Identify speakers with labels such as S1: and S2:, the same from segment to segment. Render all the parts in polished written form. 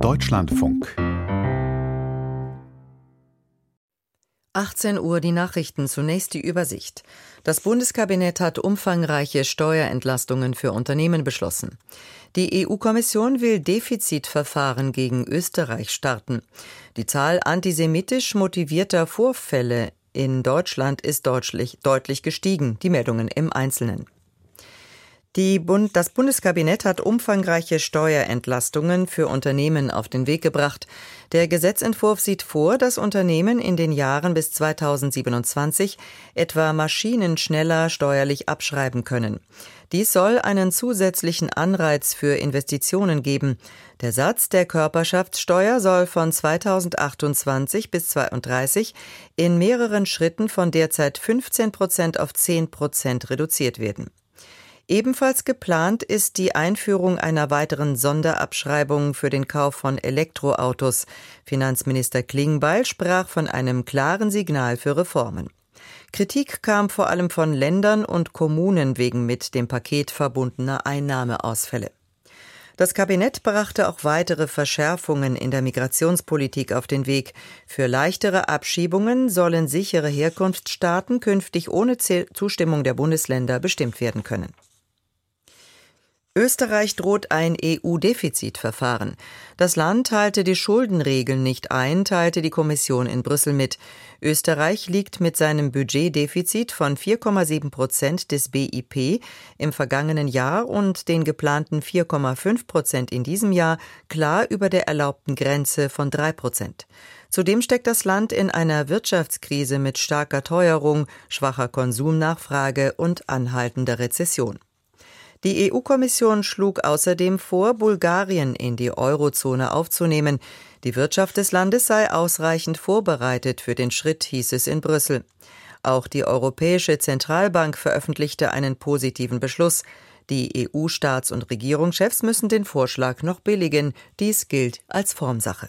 S1: Deutschlandfunk.
S2: 18 Uhr die Nachrichten, zunächst die Übersicht. Das Bundeskabinett hat umfangreiche Steuerentlastungen für Unternehmen beschlossen. Die EU-Kommission will Defizitverfahren gegen Österreich starten. Die Zahl antisemitisch motivierter Vorfälle in Deutschland ist deutlich gestiegen. Die Meldungen im Einzelnen. Das Bundeskabinett hat umfangreiche Steuerentlastungen für Unternehmen auf den Weg gebracht. Der Gesetzentwurf sieht vor, dass Unternehmen in den Jahren bis 2027 etwa Maschinen schneller steuerlich abschreiben können. Dies soll einen zusätzlichen Anreiz für Investitionen geben. Der Satz der Körperschaftssteuer soll von 2028 bis 2032 in mehreren Schritten von derzeit 15% auf 10% reduziert werden. Ebenfalls geplant ist die Einführung einer weiteren Sonderabschreibung für den Kauf von Elektroautos. Finanzminister Klingbeil sprach von einem klaren Signal für Reformen. Kritik kam vor allem von Ländern und Kommunen wegen mit dem Paket verbundener Einnahmeausfälle. Das Kabinett brachte auch weitere Verschärfungen in der Migrationspolitik auf den Weg. Für leichtere Abschiebungen sollen sichere Herkunftsstaaten künftig ohne Zustimmung der Bundesländer bestimmt werden können. Österreich droht ein EU-Defizitverfahren. Das Land halte die Schuldenregeln nicht ein, teilte die Kommission in Brüssel mit. Österreich liegt mit seinem Budgetdefizit von 4,7% des BIP im vergangenen Jahr und den geplanten 4,5% in diesem Jahr klar über der erlaubten Grenze von 3%. Zudem steckt das Land in einer Wirtschaftskrise mit starker Teuerung, schwacher Konsumnachfrage und anhaltender Rezession. Die EU-Kommission schlug außerdem vor, Bulgarien in die Eurozone aufzunehmen. Die Wirtschaft des Landes sei ausreichend vorbereitet für den Schritt, hieß es in Brüssel. Auch die Europäische Zentralbank veröffentlichte einen positiven Beschluss. Die EU-Staats- und Regierungschefs müssen den Vorschlag noch billigen. Dies gilt als Formsache.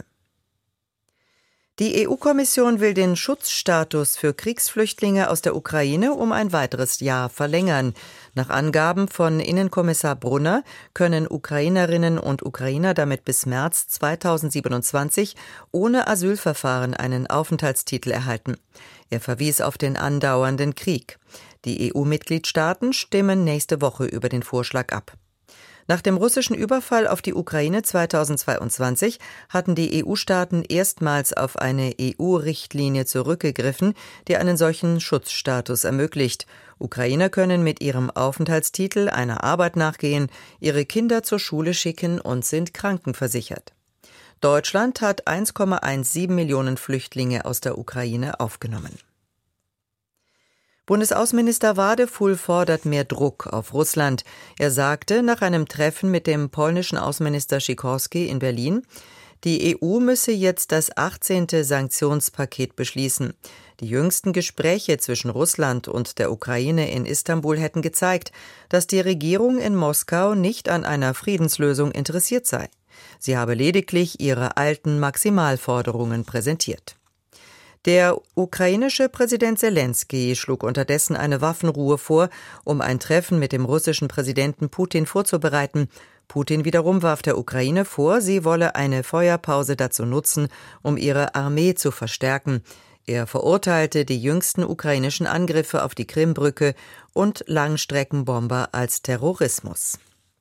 S2: Die EU-Kommission will den Schutzstatus für Kriegsflüchtlinge aus der Ukraine um ein weiteres Jahr verlängern. Nach Angaben von Innenkommissar Brunner können Ukrainerinnen und Ukrainer damit bis März 2027 ohne Asylverfahren einen Aufenthaltstitel erhalten. Er verwies auf den andauernden Krieg. Die EU-Mitgliedstaaten stimmen nächste Woche über den Vorschlag ab. Nach dem russischen Überfall auf die Ukraine 2022 hatten die EU-Staaten erstmals auf eine EU-Richtlinie zurückgegriffen, die einen solchen Schutzstatus ermöglicht. Ukrainer können mit ihrem Aufenthaltstitel einer Arbeit nachgehen, ihre Kinder zur Schule schicken und sind krankenversichert. Deutschland hat 1,17 Millionen Flüchtlinge aus der Ukraine aufgenommen. Bundesaußenminister Wadefuhl fordert mehr Druck auf Russland. Er sagte nach einem Treffen mit dem polnischen Außenminister Sikorski in Berlin, die EU müsse jetzt das 18. Sanktionspaket beschließen. Die jüngsten Gespräche zwischen Russland und der Ukraine in Istanbul hätten gezeigt, dass die Regierung in Moskau nicht an einer Friedenslösung interessiert sei. Sie habe lediglich ihre alten Maximalforderungen präsentiert. Der ukrainische Präsident Selenskyj schlug unterdessen eine Waffenruhe vor, um ein Treffen mit dem russischen Präsidenten Putin vorzubereiten. Putin wiederum warf der Ukraine vor, sie wolle eine Feuerpause dazu nutzen, um ihre Armee zu verstärken. Er verurteilte die jüngsten ukrainischen Angriffe auf die Krimbrücke und Langstreckenbomber als Terrorismus.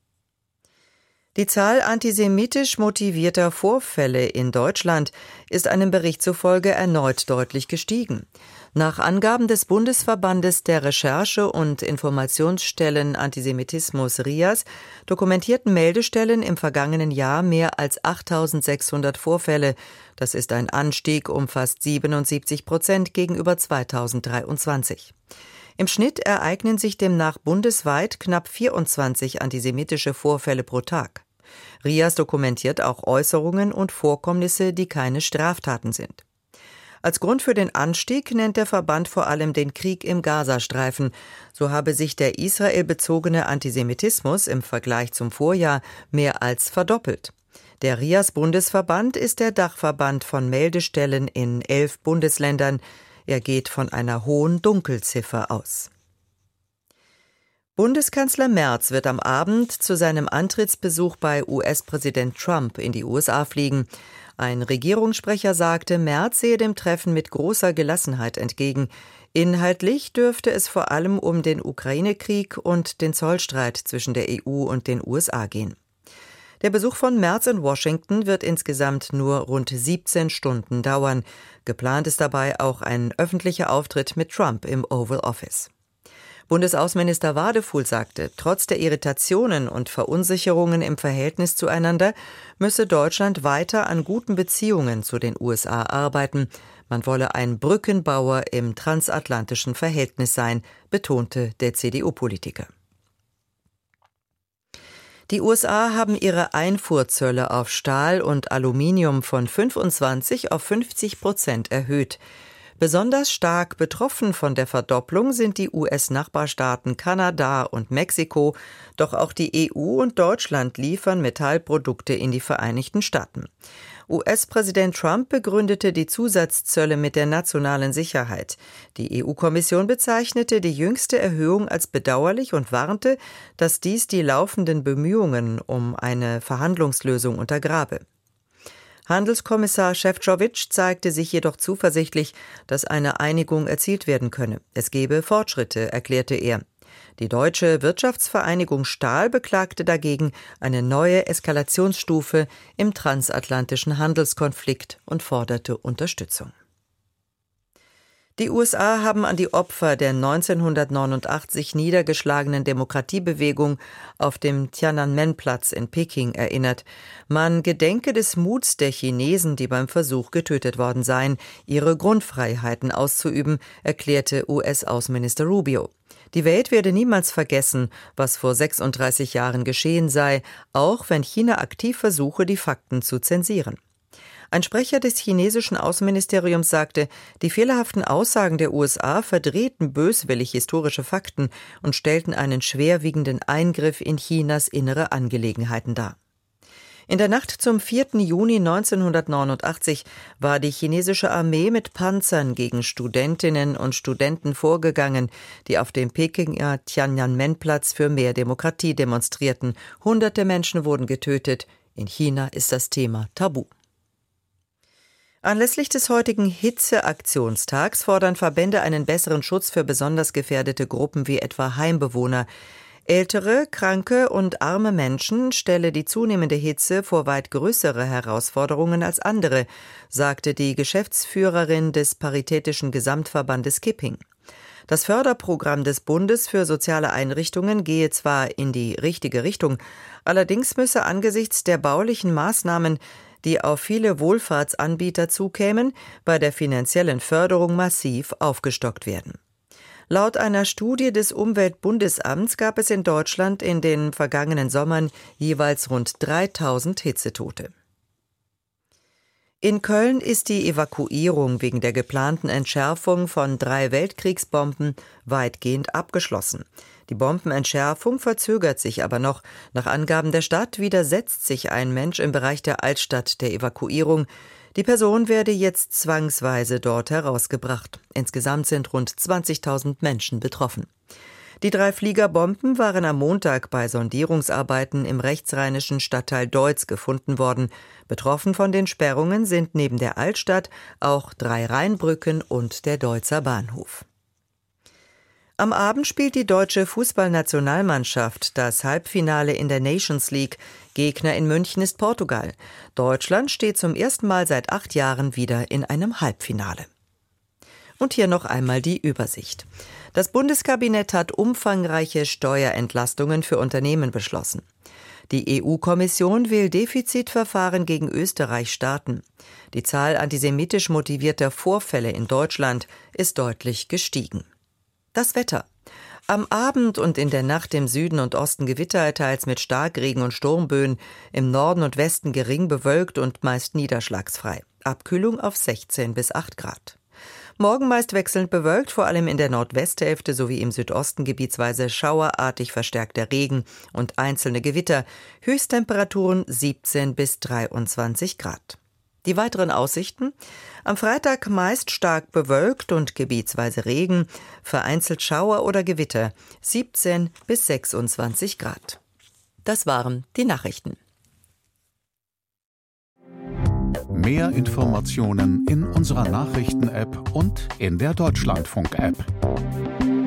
S2: Die Zahl antisemitisch motivierter Vorfälle in Deutschland ist einem Bericht zufolge erneut deutlich gestiegen. Nach Angaben des Bundesverbandes der Recherche- und Informationsstellen Antisemitismus RIAS dokumentierten Meldestellen im vergangenen Jahr mehr als 8.600 Vorfälle. Das ist ein Anstieg um fast 77% gegenüber 2023. Im Schnitt ereignen sich demnach bundesweit knapp 24 antisemitische Vorfälle pro Tag. RIAS dokumentiert auch Äußerungen und Vorkommnisse, die keine Straftaten sind. Als Grund für den Anstieg nennt der Verband vor allem den Krieg im Gazastreifen. So habe sich der israelbezogene Antisemitismus im Vergleich zum Vorjahr mehr als verdoppelt. Der RIAS-Bundesverband ist der Dachverband von Meldestellen in 11 Bundesländern. Er geht von einer hohen Dunkelziffer aus. Bundeskanzler Merz wird am Abend zu seinem Antrittsbesuch bei US-Präsident Trump in die USA fliegen. Ein Regierungssprecher sagte, Merz sehe dem Treffen mit großer Gelassenheit entgegen. Inhaltlich dürfte es vor allem um den Ukraine-Krieg und den Zollstreit zwischen der EU und den USA gehen. Der Besuch von Merz in Washington wird insgesamt nur rund 17 Stunden dauern. Geplant ist dabei auch ein öffentlicher Auftritt mit Trump im Oval Office. Bundesaußenminister Wadefuhl sagte, trotz der Irritationen und Verunsicherungen im Verhältnis zueinander müsse Deutschland weiter an guten Beziehungen zu den USA arbeiten. Man wolle ein Brückenbauer im transatlantischen Verhältnis sein, betonte der CDU-Politiker. Die USA haben ihre Einfuhrzölle auf Stahl und Aluminium von 25 auf 50% erhöht. Besonders stark betroffen von der Verdopplung sind die US-Nachbarstaaten Kanada und Mexiko, doch auch die EU und Deutschland liefern Metallprodukte in die Vereinigten Staaten. US-Präsident Trump begründete die Zusatzzölle mit der nationalen Sicherheit. Die EU-Kommission bezeichnete die jüngste Erhöhung als bedauerlich und warnte, dass dies die laufenden Bemühungen um eine Verhandlungslösung untergrabe. Handelskommissar Šefčovič zeigte sich jedoch zuversichtlich, dass eine Einigung erzielt werden könne. Es gebe Fortschritte, erklärte er. Die deutsche Wirtschaftsvereinigung Stahl beklagte dagegen eine neue Eskalationsstufe im transatlantischen Handelskonflikt und forderte Unterstützung. Die USA haben an die Opfer der 1989 niedergeschlagenen Demokratiebewegung auf dem Tiananmen-Platz in Peking erinnert. Man gedenke des Muts der Chinesen, die beim Versuch getötet worden seien, ihre Grundfreiheiten auszuüben, erklärte US-Außenminister Rubio. Die Welt werde niemals vergessen, was vor 36 Jahren geschehen sei, auch wenn China aktiv versuche, die Fakten zu zensieren. Ein Sprecher des chinesischen Außenministeriums sagte, die fehlerhaften Aussagen der USA verdrehten böswillig historische Fakten und stellten einen schwerwiegenden Eingriff in Chinas innere Angelegenheiten dar. In der Nacht zum 4. Juni 1989 war die chinesische Armee mit Panzern gegen Studentinnen und Studenten vorgegangen, die auf dem Pekinger Tiananmen-Platz für mehr Demokratie demonstrierten. Hunderte Menschen wurden getötet. In China ist das Thema tabu. Anlässlich des heutigen Hitzeaktionstags fordern Verbände einen besseren Schutz für besonders gefährdete Gruppen wie etwa Heimbewohner. Ältere, kranke und arme Menschen stelle die zunehmende Hitze vor weit größere Herausforderungen als andere, sagte die Geschäftsführerin des Paritätischen Gesamtverbandes Kipping. Das Förderprogramm des Bundes für soziale Einrichtungen gehe zwar in die richtige Richtung, allerdings müsse angesichts der baulichen Maßnahmen, die auf viele Wohlfahrtsanbieter zukämen, bei der finanziellen Förderung massiv aufgestockt werden. Laut einer Studie des Umweltbundesamts gab es in Deutschland in den vergangenen Sommern jeweils rund 3000 Hitzetote. In Köln ist die Evakuierung wegen der geplanten Entschärfung von 3 Weltkriegsbomben weitgehend abgeschlossen. Die Bombenentschärfung verzögert sich aber noch. Nach Angaben der Stadt widersetzt sich ein Mensch im Bereich der Altstadt der Evakuierung. Die Person werde jetzt zwangsweise dort herausgebracht. Insgesamt sind rund 20.000 Menschen betroffen. Die 3 Fliegerbomben waren am Montag bei Sondierungsarbeiten im rechtsrheinischen Stadtteil Deutz gefunden worden. Betroffen von den Sperrungen sind neben der Altstadt auch 3 Rheinbrücken und der Deutzer Bahnhof. Am Abend spielt die deutsche Fußballnationalmannschaft das Halbfinale in der Nations League. Gegner in München ist Portugal. Deutschland steht zum ersten Mal seit 8 Jahren wieder in einem Halbfinale. Und hier noch einmal die Übersicht. Das Bundeskabinett hat umfangreiche Steuerentlastungen für Unternehmen beschlossen. Die EU-Kommission will Defizitverfahren gegen Österreich starten. Die Zahl antisemitisch motivierter Vorfälle in Deutschland ist deutlich gestiegen. Das Wetter. Am Abend und in der Nacht im Süden und Osten Gewitter, teils mit Starkregen und Sturmböen, im Norden und Westen gering bewölkt und meist niederschlagsfrei. Abkühlung auf 16 bis 8 Grad. Morgen meist wechselnd bewölkt, vor allem in der Nordwesthälfte sowie im Südosten gebietsweise schauerartig verstärkter Regen und einzelne Gewitter. Höchsttemperaturen 17 bis 23 Grad. Die weiteren Aussichten: Am Freitag meist stark bewölkt und gebietsweise Regen, vereinzelt Schauer oder Gewitter, 17 bis 26 Grad. Das waren die Nachrichten.
S1: Mehr Informationen in unserer Nachrichten-App und in der Deutschlandfunk-App.